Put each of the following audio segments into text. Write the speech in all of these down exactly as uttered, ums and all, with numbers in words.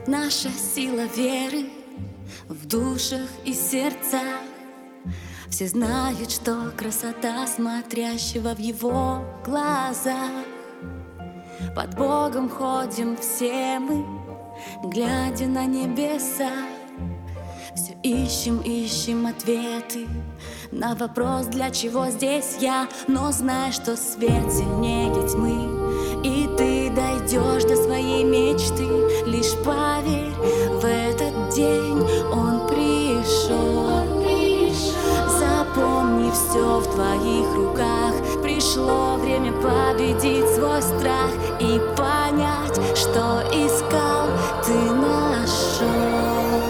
Наша сила веры в душах и сердцах. Все знают, что красота смотрящего в его глазах. Под Богом ходим все мы, глядя на небеса. Все ищем, ищем ответы на вопрос, для чего здесь я. Но знай, что свет сильнее тьмы, и ты дойдешь до своей мечты. Лишь поверь, в этот день он пришел. Запомни, все в твоих руках. Пришло время победить свой страх и понять, что искал, ты нашел.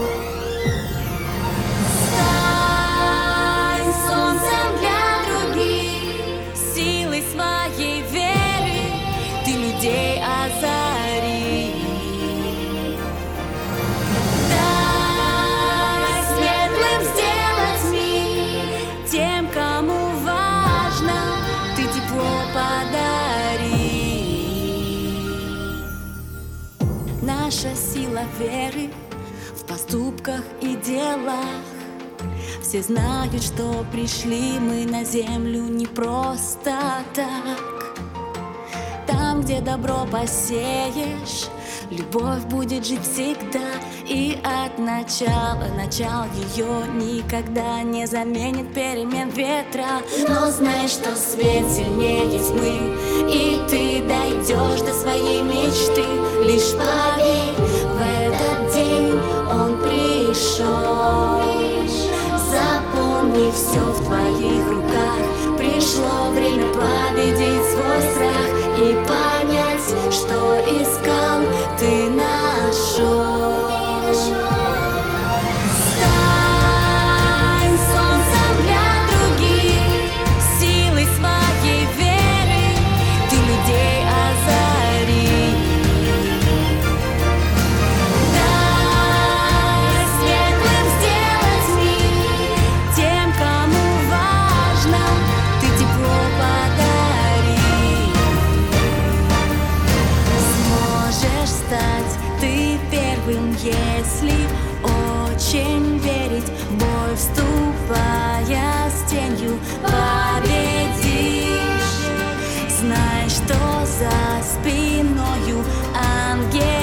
Людей озари. Дай светлым сделать мир тем, кому важно, ты тепло подари. Наша сила веры в поступках и делах. Все знают, что пришли мы на землю не просто так. Там, где добро посеешь, любовь будет жить всегда. И от начала, начал ее никогда не заменит перемен ветра. Но знай, что свет сильнее тьмы, и ты дойдешь до своей мечты. Лишь поверь, в этот день он пришел. Запомни, все в твоих руках. Пришло время победить свой страх и понять, что искал, ты нашел. Стань солнцем для других, силой своей веры ты людей озари. Дай светлым сделать мир тем, кому важно, ты тепло подари. Ты первым, если очень верить, в бой вступая с тенью победишь. Знай, что за спиною ангел.